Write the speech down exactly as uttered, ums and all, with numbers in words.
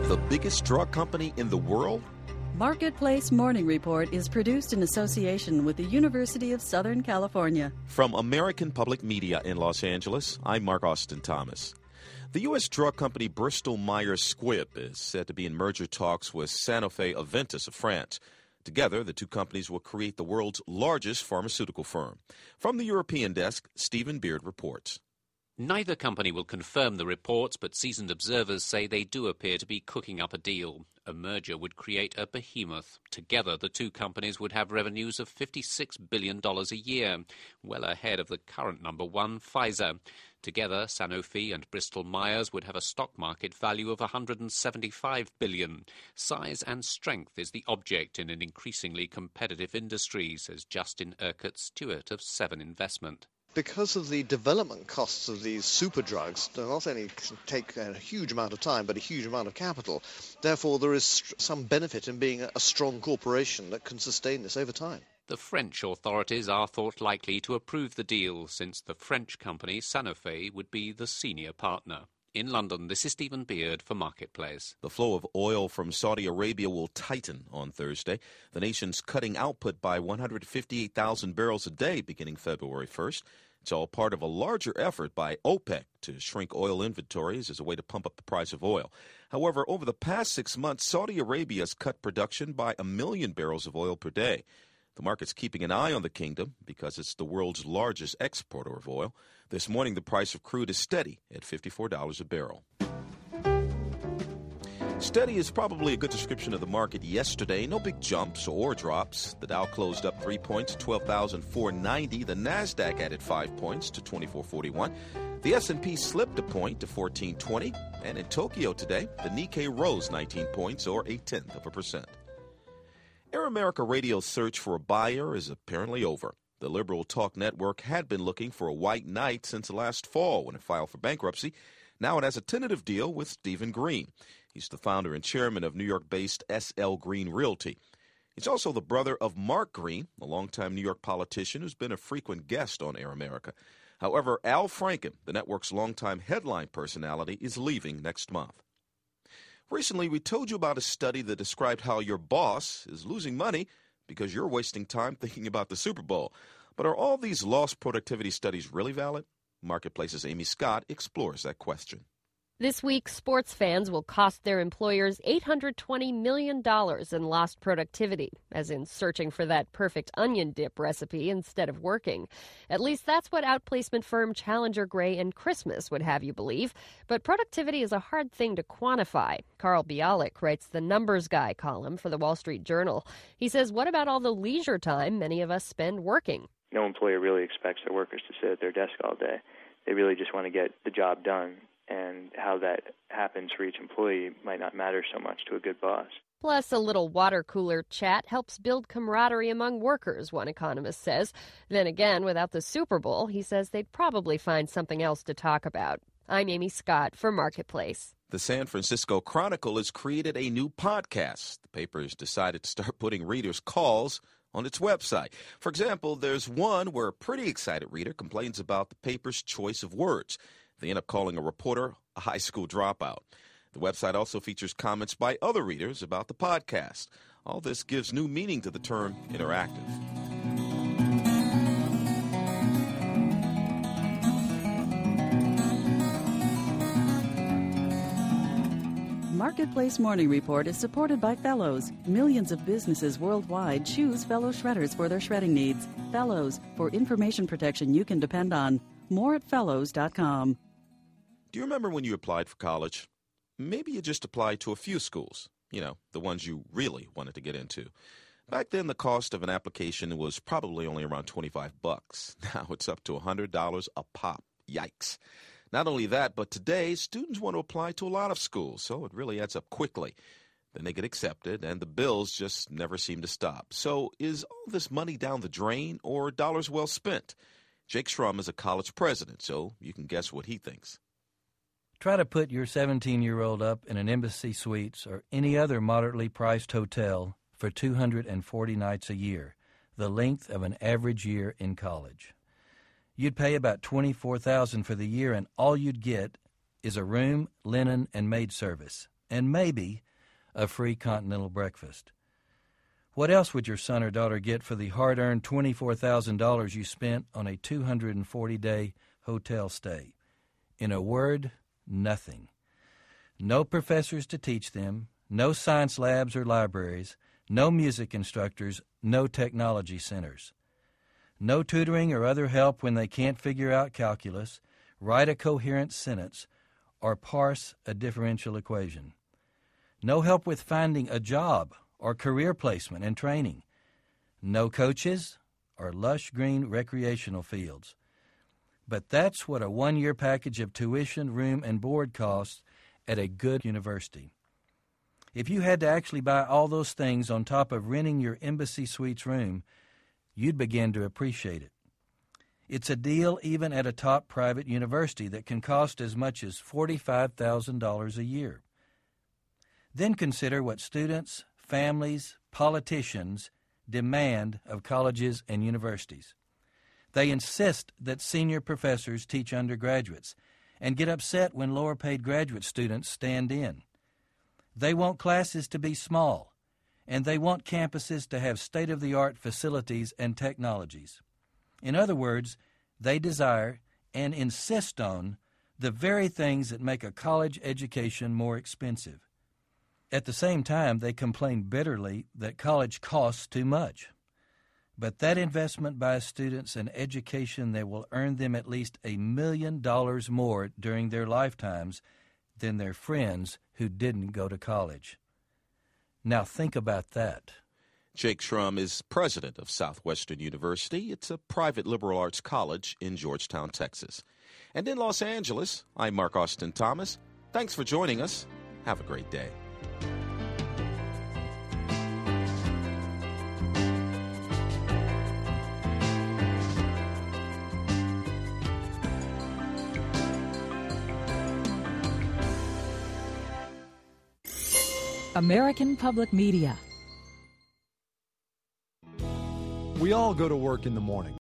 The biggest drug company in the world? Marketplace Morning Report is produced in association with the University of Southern California. From American Public Media in Los Angeles, I'm Mark Austin Thomas. The U S drug company Bristol Myers Squibb is said to be in merger talks with Sanofi Aventis of France. Together, the two companies will create the world's largest pharmaceutical firm. From the European desk, Stephen Beard reports. Neither company will confirm the reports, but seasoned observers say they do appear to be cooking up a deal. A merger would create a behemoth. Together, the two companies would have revenues of fifty-six billion dollars a year, well ahead of the current number one, Pfizer. Together, Sanofi and Bristol Myers would have a stock market value of one hundred seventy-five billion dollars. Size and strength is the object in an increasingly competitive industry, says Justin Urquhart Stewart of Seven Investment. Because of the development costs of these super drugs, they not only take a huge amount of time, but a huge amount of capital. Therefore, there is some benefit in being a strong corporation that can sustain this over time. The French authorities are thought likely to approve the deal, since the French company Sanofi would be the senior partner. In London, this is Stephen Beard for Marketplace. The flow of oil from Saudi Arabia will tighten on Thursday. The nation's cutting output by one hundred fifty-eight thousand barrels a day beginning February first. It's all part of a larger effort by OPEC to shrink oil inventories as a way to pump up the price of oil. However, over the past six months, Saudi Arabia has cut production by a million barrels of oil per day. The market's keeping an eye on the kingdom because it's the world's largest exporter of oil. This morning, the price of crude is steady at fifty-four dollars a barrel. Steady is probably a good description of the market yesterday. No big jumps or drops. The Dow closed up three points to twelve thousand four hundred ninety. The Nasdaq added five points to twenty-four forty-one. The S and P slipped a point to fourteen twenty. And in Tokyo today, the Nikkei rose nineteen points, or a tenth of a percent. Air America Radio's search for a buyer is apparently over. The liberal talk network had been looking for a white knight since last fall when it filed for bankruptcy. Now it has a tentative deal with Stephen Green. He's the founder and chairman of New York-based S L Green Realty. He's also the brother of Mark Green, a longtime New York politician who's been a frequent guest on Air America. However, Al Franken, the network's longtime headline personality, is leaving next month. Recently, we told you about a study that described how your boss is losing money because you're wasting time thinking about the Super Bowl. But are all these lost productivity studies really valid? Marketplace's Amy Scott explores that question. This week, sports fans will cost their employers eight hundred twenty million dollars in lost productivity, as in searching for that perfect onion dip recipe instead of working. At least that's what outplacement firm Challenger Gray and Christmas would have you believe. But productivity is a hard thing to quantify. Carl Bialik writes the Numbers Guy column for the Wall Street Journal. He says, what about all the leisure time many of us spend working? No employer really expects their workers to sit at their desk all day. They really just want to get the job done. And how that happens for each employee might not matter so much to a good boss. Plus, a little water cooler chat helps build camaraderie among workers, one economist says. Then again, without the Super Bowl, he says they'd probably find something else to talk about. I'm Amy Scott for Marketplace. The San Francisco Chronicle has created a new podcast. The paper has decided to start putting readers' calls on its website. For example, there's one where a pretty excited reader complains about the paper's choice of words. They end up calling a reporter a high school dropout. The website also features comments by other readers about the podcast. All this gives new meaning to the term interactive. Marketplace Morning Report is supported by Fellows. Millions of businesses worldwide choose Fellow Shredders for their shredding needs. Fellows, for information protection you can depend on. More at fellows dot com. Do you remember when you applied for college? Maybe you just applied to a few schools, you know, the ones you really wanted to get into. Back then, the cost of an application was probably only around twenty-five bucks. Now it's up to one hundred dollars a pop. Yikes. Not only that, but today, students want to apply to a lot of schools, so it really adds up quickly. Then they get accepted, and the bills just never seem to stop. So is all this money down the drain or dollars well spent? Jake Schrum is a college president, so you can guess what he thinks. Try to put your seventeen-year-old up in an Embassy Suites or any other moderately priced hotel for two hundred forty nights a year, the length of an average year in college. You'd pay about twenty-four thousand dollars for the year, and all you'd get is a room, linen, and maid service. and maybe a free continental breakfast. What else would your son or daughter get for the hard-earned twenty-four thousand dollars you spent on a two hundred forty day hotel stay? In a word, nothing. No professors to teach them, no science labs or libraries, no music instructors, no technology centers. No tutoring or other help when they can't figure out calculus, write a coherent sentence, or parse a differential equation. No help with finding a job or career placement and training. No coaches or lush green recreational fields. But that's what a one-year package of tuition, room, and board costs at a good university. If you had to actually buy all those things on top of renting your Embassy Suites room, you'd begin to appreciate it. It's a deal even at a top private university that can cost as much as forty-five thousand dollars a year. Then consider what students, families, politicians demand of colleges and universities. They insist that senior professors teach undergraduates and get upset when lower-paid graduate students stand in. They want classes to be small, and they want campuses to have state-of-the-art facilities and technologies. In other words, they desire and insist on the very things that make a college education more expensive. At the same time, they complain bitterly that college costs too much. But that investment by students in education that will earn them at least a million dollars more during their lifetimes than their friends who didn't go to college. Now think about that. Jake Schrum is president of Southwestern University. It's a private liberal arts college in Georgetown, Texas. And in Los Angeles, I'm Mark Austin Thomas. Thanks for joining us. Have a great day. American Public Media. We all go to work in the morning.